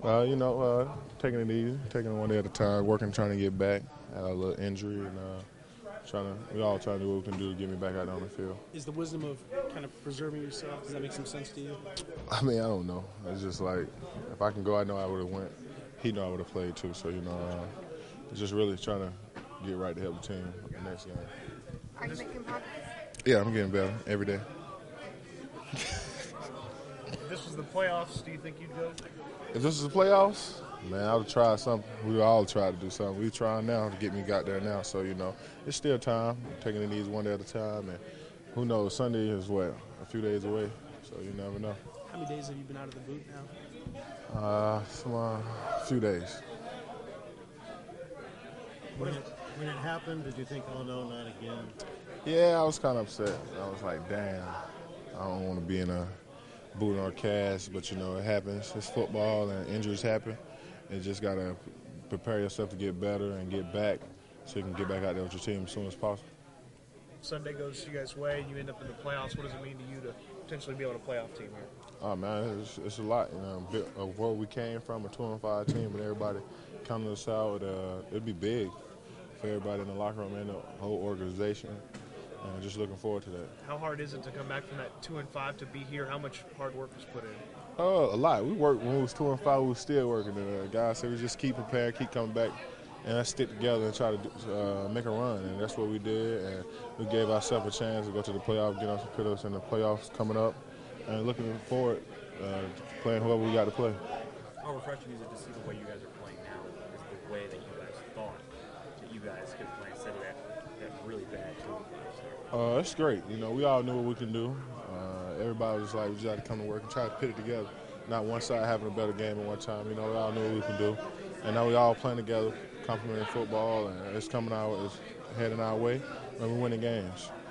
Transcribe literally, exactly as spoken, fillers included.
Uh, you know, uh, taking it easy, taking it one day at a time, working, trying to get back. Had a little injury, and uh, trying to. We all trying to do what we can do to get me back out on the field. Is the wisdom of kind of preserving yourself, does that make some sense to you? I mean, I don't know. It's just like if I can go, I know I would have went. He know I would have played too. So you know, uh, it's just really trying to get right to help the team the next game. Are you making progress? Yeah, I'm getting better every day. If this was the playoffs, do you think you'd go? If this is the playoffs, man, I would try something. We all try to do something. We trying now to get me got there now. So, you know, it's still time. I'm taking it easy one day at a time. And who knows, Sunday is what, a few days away. So you never know. How many days have you been out of the boot now? Uh, some, uh, a few days. When it, when it happened, did you think, oh no, not again? Yeah, I was kind of upset. I was like, damn, I don't want to be in a boot or a cast, but you know, it happens. It's football and injuries happen. You just got to prepare yourself to get better and get back so you can get back out there with your team as soon as possible. Sunday goes you guys' way and you end up in the playoffs. What does it mean to you to potentially be on a playoff team here? Oh, man, it's, it's a lot. You know, bit of where we came from, a two and five team, but everybody counting us out, uh, it'd be big for everybody in the locker room and the whole organization. And just looking forward to that. How hard is it to come back from that two and five to be here? How much hard work was put in? Oh, uh, a lot. We worked when we was two and five. We was still working. And uh, guys said we just keep prepared, keep coming back, and let's stick together and try to do, uh, make a run. And that's what we did. And we gave ourselves a chance to go to the playoffs, get us, put us in the playoffs coming up, and looking forward uh, to playing whoever we got to play. How refreshing is it to see the way you guys are playing now? Is the way that you guys thought that you guys could play instead of that, that really bad team? Uh, it's great. You know, we all knew what we can do. Uh, everybody was like, we just had to come to work and try to put it together. Not one side having a better game at one time. You know, we all knew what we can do. And now we all playing together, complimenting football, and it's coming out, it's heading our way, and we're winning games.